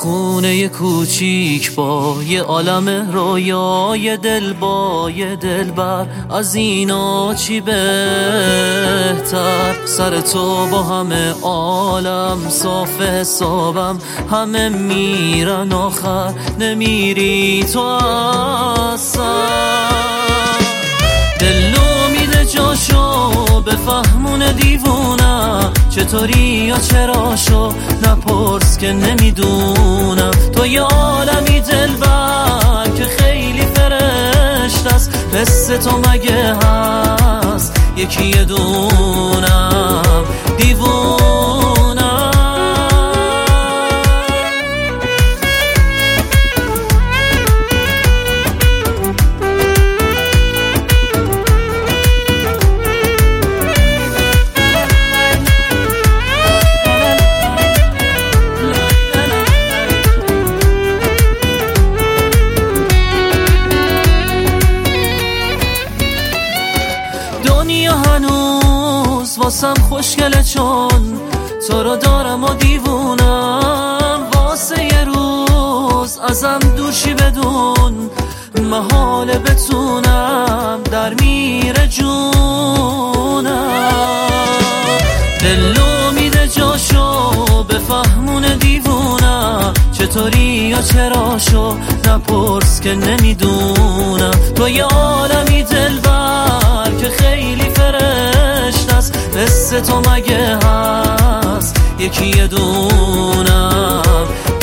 خونه کوچیک با یه عالم رویای دل با یه دلبر، از اینا چی بهتر؟ سر تو با همه عالم صاف حسابم، همه میرن آخر نمیری تو اصلا. دلو میده جاشو به فهمون دیوونم، چطوری یا چراشو نپرس که نمیدونم. تو یه عالمی دلبر که خیلی فرشت است، مثل تو مگه هست یکی یه دونم دیوونم. دنیا هنوز واسم خوشگله چون تو رو دارم و دیوونم. واسه یه روز ازم دوشی بدون محاله بتونم در میره جونم. دلو میده جاشو به فهمون دیوونم، چطوری یا چراشو نپرس که نمیدونم. تو یه عالمی دلبر که خیلی فرشت است، مثل تو مگه هست یکی یه دونم